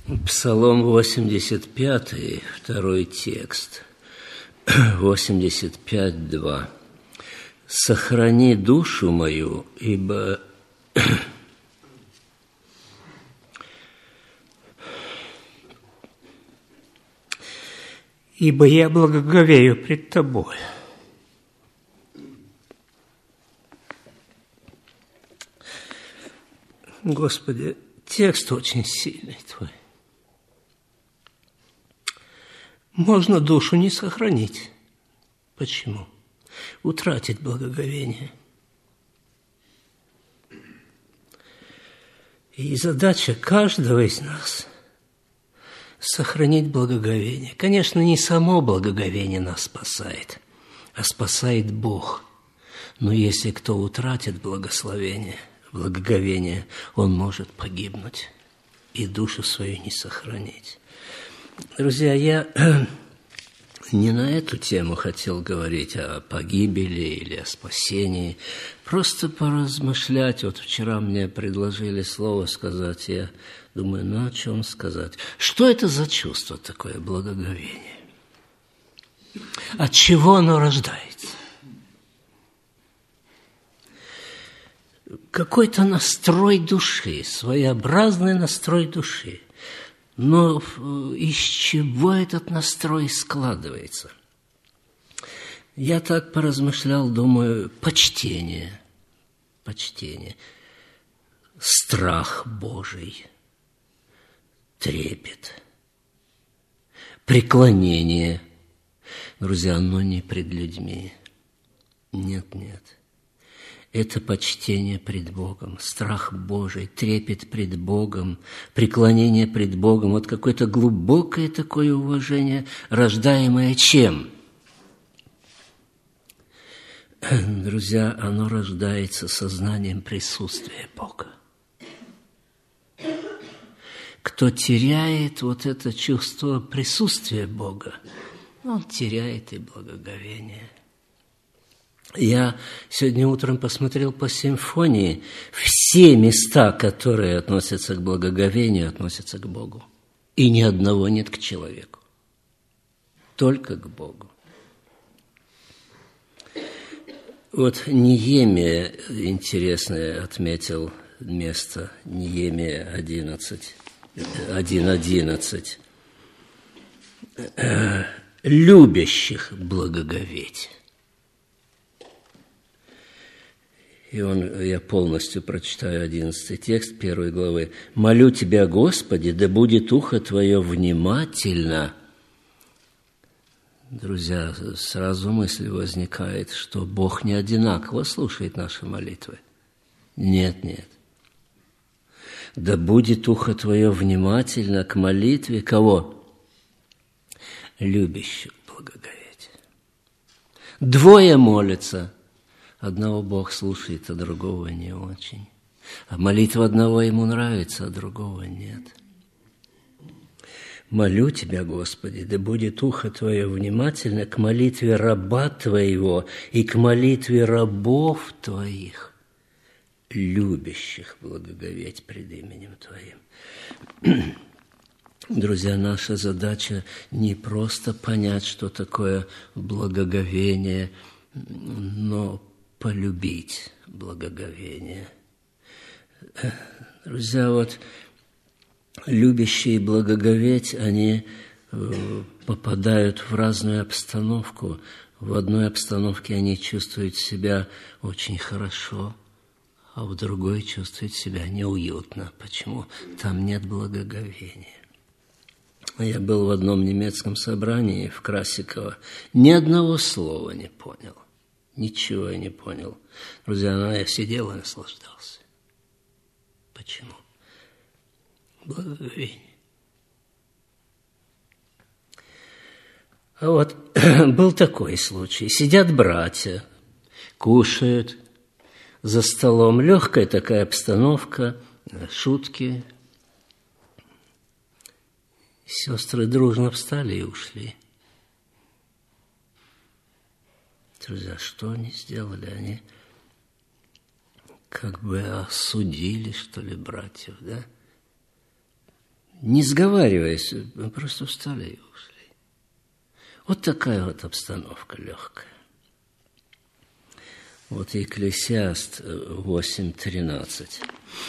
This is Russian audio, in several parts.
Псалом 85, второй текст, 85:2. «Сохрани душу мою, ибо я благоговею пред Тобой». Господи, текст очень сильный Твой. Можно душу не сохранить. Почему? Утратить благоговение. И задача каждого из нас – сохранить благоговение. Конечно, не само благоговение нас спасает, а спасает Бог. Но если кто утратит благоговение, он может погибнуть и душу свою не сохранить. Друзья, я не на эту тему хотел говорить, о погибели или о спасении. Просто поразмышлять. Вот вчера мне предложили слово сказать. Я думаю, о чем сказать? Что это за чувство такое, благоговение? От чего оно рождается? Какой-то настрой души, своеобразный настрой души. Но из чего этот настрой складывается? Я так поразмышлял, думаю, почтение, страх Божий, трепет, преклонение. Друзья, оно не пред людьми. Нет. Это почтение пред Богом, страх Божий, трепет пред Богом, преклонение пред Богом. Вот какое-то глубокое такое уважение, рождаемое чем? Друзья, оно рождается сознанием присутствия Бога. Кто теряет вот это чувство присутствия Бога, он теряет и благоговение. Я сегодня утром посмотрел по симфонии. Все места, которые относятся к благоговению, относятся к Богу. И ни одного нет к человеку. Только к Богу. Вот Неемия, интересное, отметил место. Неемия 1:11. Любящих благоговеть. И я полностью прочитаю 11 текст 1 главы. «Молю Тебя, Господи, да будет ухо Твое внимательно». Друзья, сразу мысль возникает, что Бог не одинаково слушает наши молитвы. Нет. «Да будет ухо Твое внимательно к молитве» кого? Любящих благоговеть. Двое молятся. Одного Бог слушает, а другого не очень. А молитва одного ему нравится, а другого нет. «Молю Тебя, Господи, да будет ухо Твое внимательно к молитве раба Твоего и к молитве рабов Твоих, любящих благоговеть пред именем Твоим». Друзья, наша задача не просто понять, что такое благоговение, но полюбить благоговение. Друзья, вот любящие благоговеть, они попадают в разную обстановку. В одной обстановке они чувствуют себя очень хорошо, а в другой чувствуют себя неуютно. Почему? Там нет благоговения. Я был в одном немецком собрании в Красиково, ни одного слова не понял. Ничего я не понял. Друзья, я сидел и наслаждался. Почему? Благоговение. А вот был такой случай. Сидят братья, кушают за столом. Легкая такая обстановка, шутки. Сестры дружно встали и ушли. Друзья, что они сделали? Они как бы осудили, что ли, братьев, да? не сговариваясь, мы просто встали и ушли. Вот такая вот обстановка легкая. Вот Екклесиаст 8:13.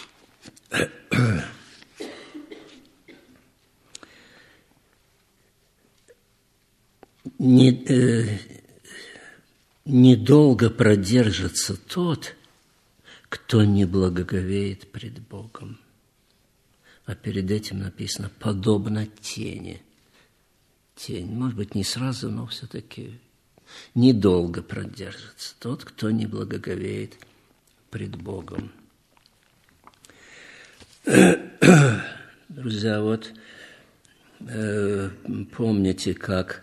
Недолго продержится тот, кто не благоговеет пред Богом. А перед этим написано «подобно тени». Тень, может быть, не сразу, но все-таки недолго продержится тот, кто не благоговеет пред Богом. Друзья, вот помните, как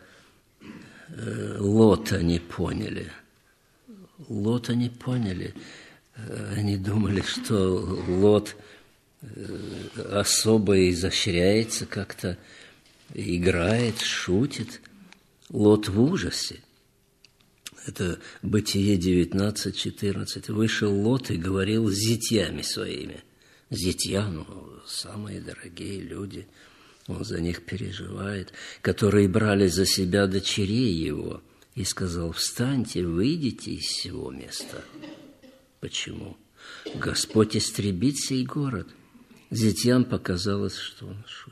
Лота не поняли. Лота не поняли. Они думали, что Лот особо изощряется, как-то играет, шутит. Лот в ужасе. Это Бытие 19:14. Вышел Лот и говорил с зятьями своими. Зятья, самые дорогие люди, он за них переживает, которые брали за себя дочерей его, и сказал: встаньте, выйдите из сего места. Почему? Господь истребит сей город. Зятьям показалось, что он шутит.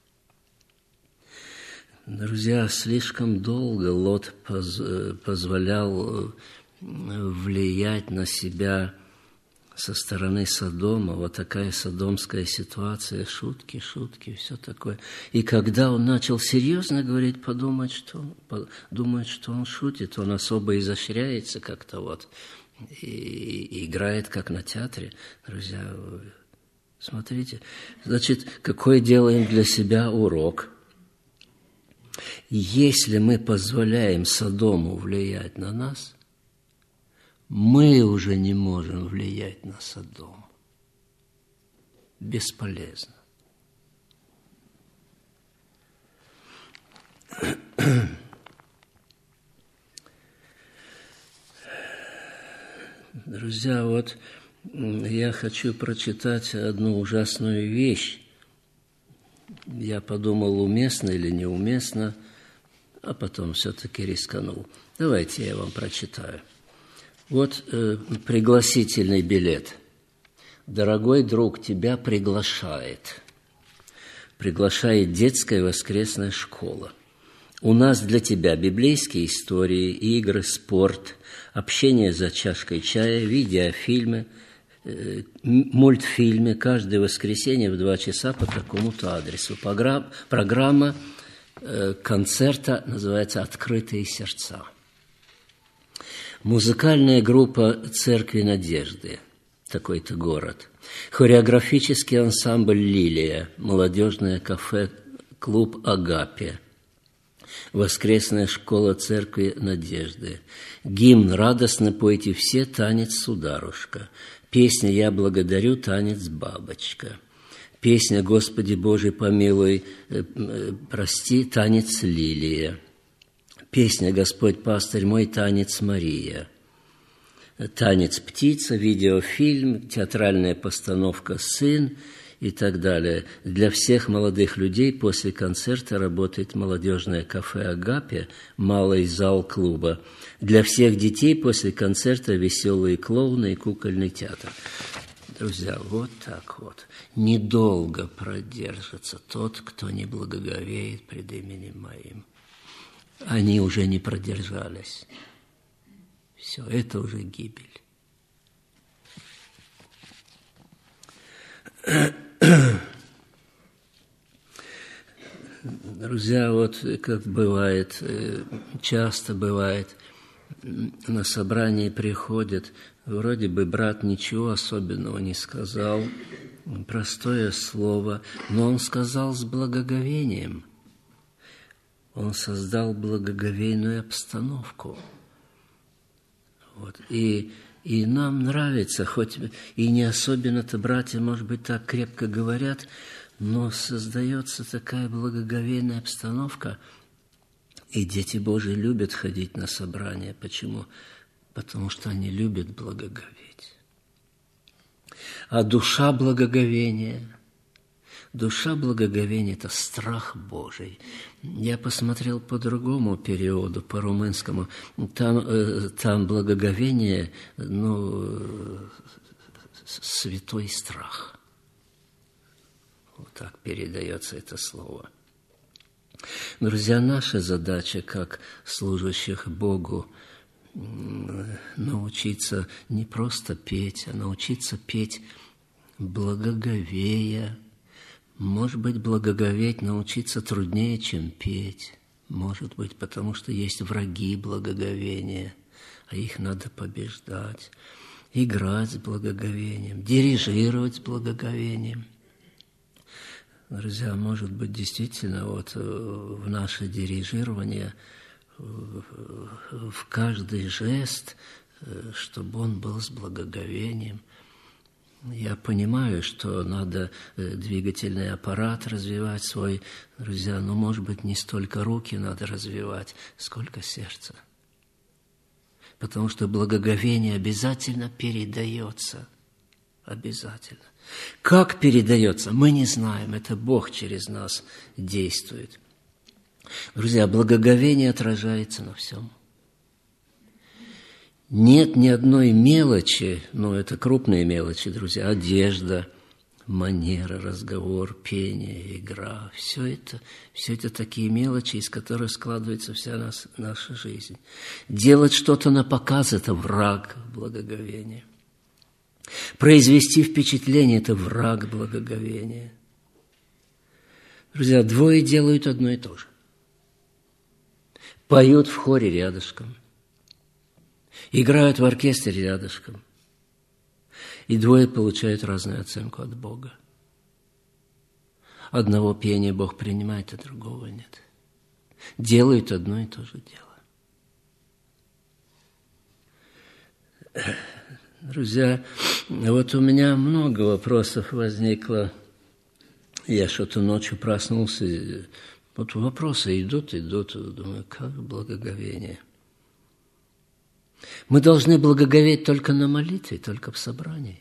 Друзья, слишком долго Лот позволял влиять на себя со стороны Содома. Вот такая содомская ситуация, шутки, все такое. И когда он начал серьезно говорить, думает, что он шутит, он особо изощряется как-то вот, и играет, как на театре. Друзья, смотрите, значит, какой делаем для себя урок? Если мы позволяем Содому влиять на нас, мы уже не можем влиять на Содом. Бесполезно. Друзья, вот я хочу прочитать одну ужасную вещь. Я подумал, уместно или неуместно, а потом все-таки рисканул. Давайте я вам прочитаю. Вот пригласительный билет. Дорогой друг, тебя приглашает. Приглашает детская воскресная школа. У нас для тебя библейские истории, игры, спорт, общение за чашкой чая, видеофильмы, мультфильмы каждое воскресенье в 2 часа по такому-то адресу. Программа концерта называется «Открытые сердца». Музыкальная группа «Церкви Надежды», такой-то город. Хореографический ансамбль «Лилия», молодежное кафе, клуб «Агапе», воскресная школа «Церкви Надежды». Гимн «Радостно пойте все», танец «Сударушка». Песня «Я благодарю», танец «Бабочка». Песня «Господи Боже, помилуй, прости», танец «Лилия». Песня «Господь пастырь мой», танец «Мария». Танец «Птица», видеофильм, театральная постановка «Сын» и так далее. Для всех молодых людей после концерта работает молодежное кафе «Агапе», малый зал клуба. Для всех детей после концерта веселые клоуны и кукольный театр. Друзья, вот так вот. Недолго продержится тот, кто не благоговеет пред именем моим. Они уже не продержались. Все, это уже гибель. Друзья, вот как бывает, часто бывает, на собрании приходят, вроде бы брат ничего особенного не сказал, простое слово, но он сказал с благоговением. Он создал благоговейную обстановку. Вот. И нам нравится, хоть и не особенно-то братья, может быть, так крепко говорят, но создается такая благоговейная обстановка. И дети Божии любят ходить на собрания. Почему? Потому что они любят благоговеть. А душа благоговения, Душа благоговения – это страх Божий. Я посмотрел по другому периоду, по румынскому. Там благоговение, святой страх. Вот так передается это слово. Друзья, наша задача, как служащих Богу, научиться не просто петь, а научиться петь благоговея. Может быть, благоговеть научиться труднее, чем петь. Может быть, потому что есть враги благоговения, а их надо побеждать. Играть с благоговением, дирижировать с благоговением. Друзья, может быть, действительно, в наше дирижирование, в каждый жест, чтобы он был с благоговением. Я понимаю, что надо двигательный аппарат развивать свой, друзья, но, может быть, не столько руки надо развивать, сколько сердце. Потому что благоговение обязательно передается. Обязательно. Как передается, мы не знаем. Это Бог через нас действует. Друзья, благоговение отражается на всем. Нет ни одной мелочи, это крупные мелочи, друзья, одежда, манера, разговор, пение, игра. Все это такие мелочи, из которых складывается вся наша жизнь. Делать что-то на показ – это враг благоговения. Произвести впечатление – это враг благоговения. Друзья, двое делают одно и то же. Поют в хоре рядышком. Играют в оркестре рядышком. И двое получают разную оценку от Бога. Одного пения Бог принимает, а другого нет. Делают одно и то же дело. Друзья, у меня много вопросов возникло. Я что-то ночью проснулся. Вопросы идут. Думаю, как благоговение. Мы должны благоговеть только на молитве, только в собрании.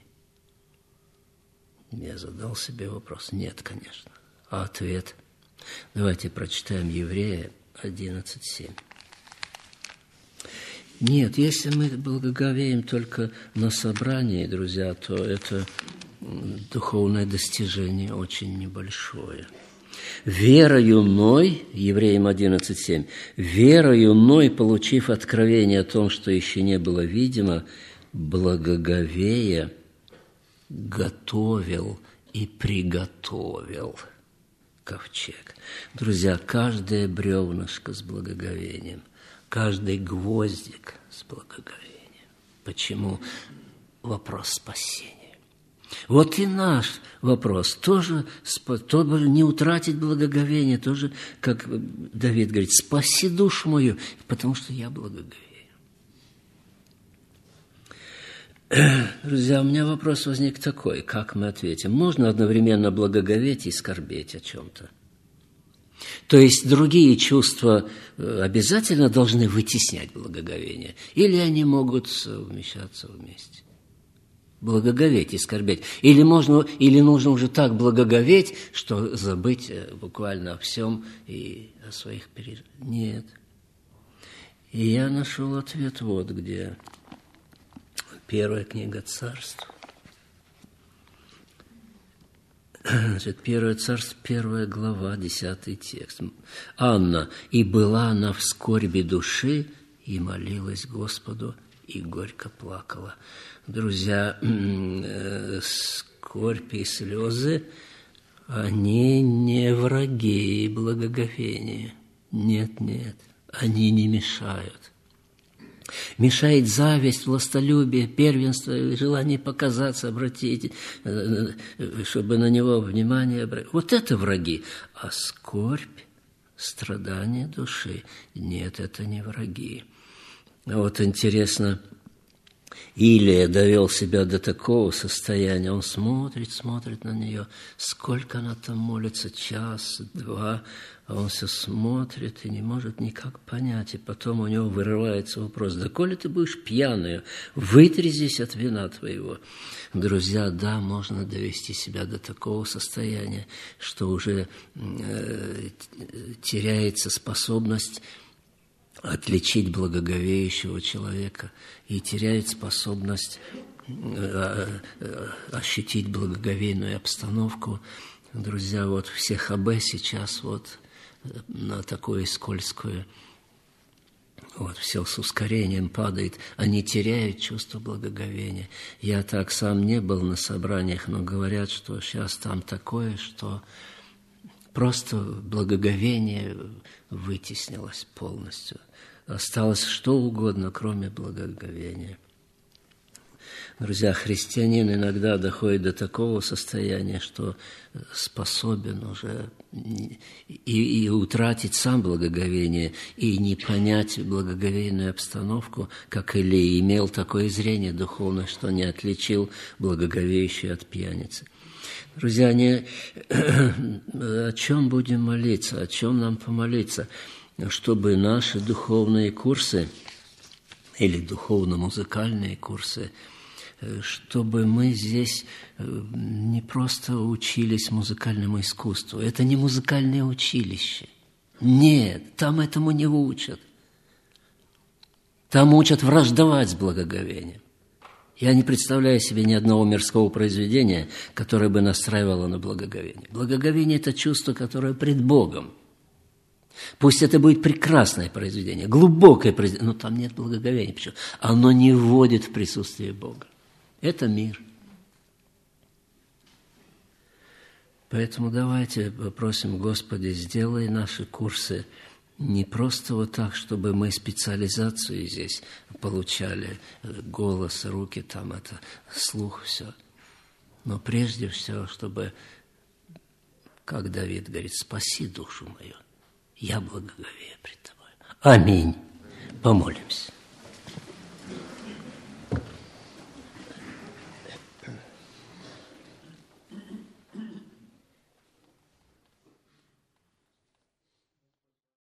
Я задал себе вопрос. Нет, конечно. А ответ? Давайте прочитаем Еврея 11:7. Нет, если мы благоговеем только на собрании, друзья, то это духовное достижение очень небольшое. Верою Ной, Евреям 11:7, верою Ной, получив откровение о том, что еще не было видимо, благоговея готовил и приготовил ковчег. Друзья, каждое бревнышко с благоговением, каждый гвоздик с благоговением. Почему? Вопрос спасения. Вот и наш вопрос тоже, чтобы не утратить благоговение, тоже, как Давид говорит, спаси душу мою, потому что я благоговею. Друзья, у меня вопрос возник такой, как мы ответим? Можно одновременно благоговеть и скорбеть о чем-то? То есть другие чувства обязательно должны вытеснять благоговение, или они могут совмещаться вместе? Благоговеть и скорбеть. Или нужно уже так благоговеть, что забыть буквально о всем и о своих переживаниях. Нет. И я нашел ответ где. Первая книга Царств. Первое Царство, 1 глава, 10 текст. Анна. «И была она в скорби души, и молилась Господу, и горько плакала». Друзья, скорбь и слезы, они не враги благоговения. Нет, они не мешают. Мешает зависть, властолюбие, первенство, желание показаться, обратить, чтобы на него внимание обратить. Вот это враги. А скорбь, страдания души, нет, это не враги. Интересно, Илия довел себя до такого состояния, он смотрит на нее, сколько она там молится, час, два, а он все смотрит и не может никак понять. И потом у него вырывается вопрос: да коли ты будешь пьяная, вытрезись от вина твоего. Друзья, да, можно довести себя до такого состояния, что уже теряется способность отличить благоговеющего человека и теряет способность ощутить благоговейную обстановку. Друзья, вот все хабе сейчас вот на такое скользкое, вот все с ускорением падает, они теряют чувство благоговения. Я так сам не был на собраниях, но говорят, что сейчас там такое, что просто благоговение вытеснилось полностью. Осталось что угодно, кроме благоговения. Друзья, христианин иногда доходит до такого состояния, что способен уже и утратить сам благоговение, и не понять благоговейную обстановку, как Илия имел такое зрение духовное, что не отличил благоговеющую от пьяницы. Друзья, о чем будем молиться, о чем нам помолиться, чтобы наши духовные курсы или духовно-музыкальные курсы, чтобы мы здесь не просто учились музыкальному искусству. Это не музыкальное училище. Нет, там этому не учат. Там учат враждовать с благоговением. Я не представляю себе ни одного мирского произведения, которое бы настраивало на благоговение. Благоговение – это чувство, которое пред Богом. Пусть это будет прекрасное произведение, глубокое произведение, но там нет благоговения. Почему? Оно не вводит в присутствие Бога. Это мир. Поэтому давайте попросим: Господи, сделай наши курсы не просто вот так, чтобы мы специализацию здесь получали, голос, руки, там это, слух, все. Но прежде всего, чтобы, как Давид говорит, спаси душу мою, я благоговею пред Тобой. Аминь. Помолимся.